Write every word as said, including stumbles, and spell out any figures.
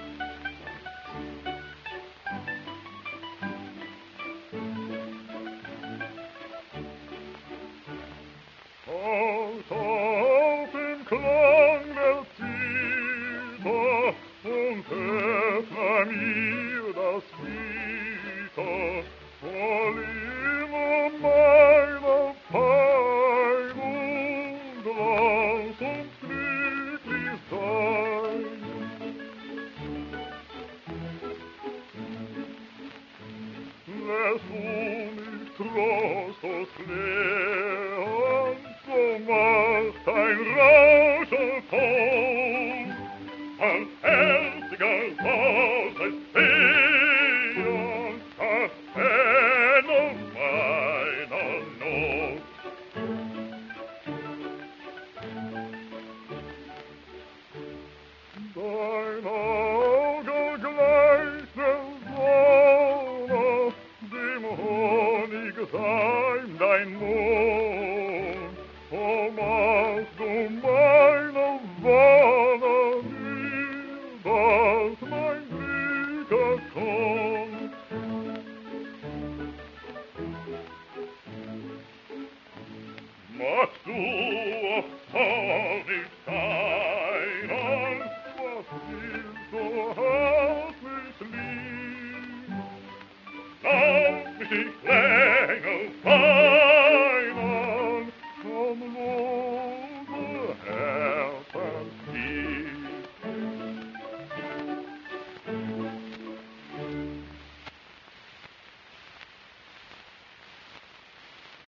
Aus auf den Klang der Zither und öffne mir das Gitter voll immer meiner Pein und lass uns glücklich sein. Lässt du mich trostlos klären, so macht ein Rauschen Ton, ein herziger Saus ist sehen, das Ende meiner Not. Dein Auge gleicht der Sonne, dem Honig sein dein Mund, o machst du meine Wonne nie, dass mein Glück erkommt. Machst du